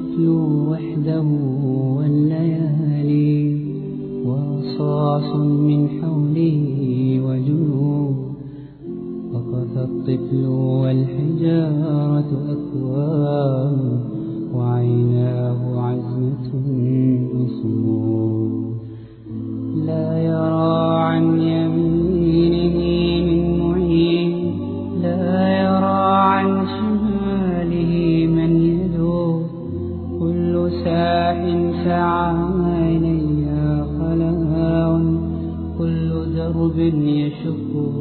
الطفل وحده والليالي ورصاص من حوله وجنون. وقف الطفل والحجارة أكوام وعيناه عزمة مصموم. لا يرى عن يمينه من معين، لا يرى عن شماله من يدور. كل ساح سعى إلي خلاء، كل درب يشق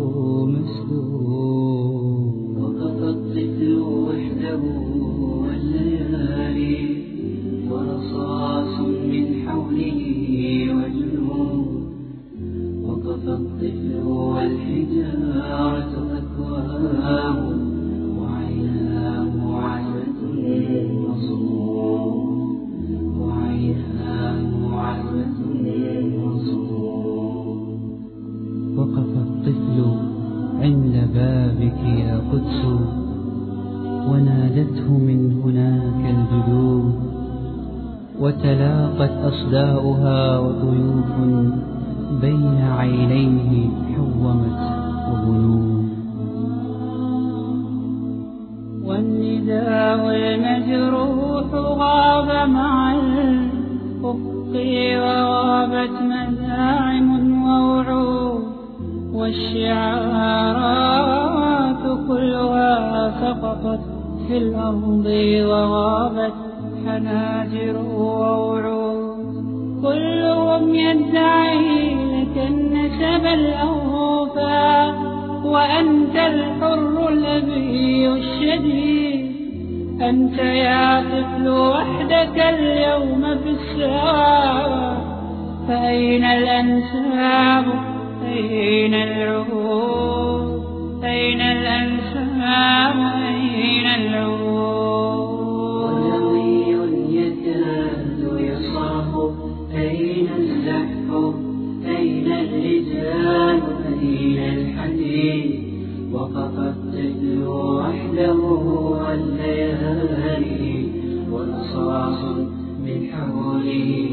مسدود. وقف الطفل وحده والليالي ورصاص من حوله وجنون. وقف الطفل والحجارة أكوام وعيناه عزمة مصموم. وعيناه عزمة مصموم. وقف الطفل عند بابك يا قدس، ونادته من هناك الجدود. وتلاقت أصداؤها وطيوف بين عينيه حومت وبنود. والنداء المجروح غاب مع الأفق، وغابت مزاعم ووعود. والشعارات كلها سقطت في الأرض، وغابت حناجر ووعود. كلهم يدعي لك النسب الأوفى، وأنت الحر الأبي الشديد. أنت يا طفل وحدك اليوم في الساعة، فأين الأنساب؟ أين العهود؟ أين الأنساب؟ أين العهود؟ ونوي يكاد يصرخ، أين الزحف؟ أين الرجال؟ أين الحديد؟ وقف الطفل وحده والليالي ورصاص من حوله